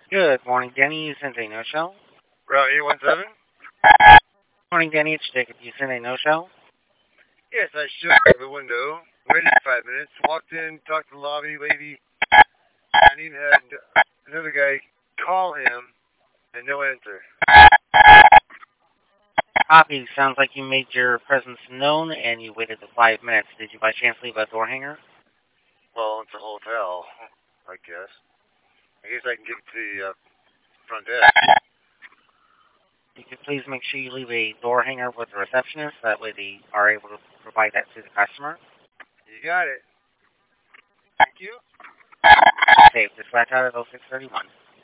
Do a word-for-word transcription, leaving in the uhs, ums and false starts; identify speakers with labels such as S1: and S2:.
S1: Good morning, Denny. You sent a no-show?
S2: Route eight one seven?
S1: Morning, Denny. It's Jacob. You sent a no-show?
S2: Yes, I showed up the window, waited five minutes, walked in, talked to the lobby lady, and he had another guy call him, and no answer.
S1: Copy. Sounds like you made your presence known, and you waited the five minutes. Did you by chance leave a door hanger?
S2: Well, it's a hotel, I guess. I guess I can get to the uh, front desk.
S1: You could please make sure you leave a door hanger with the receptionist. That way they are able to provide that to the customer.
S2: You got it. Thank you.
S1: Okay, dispatch out at oh six thirty-one.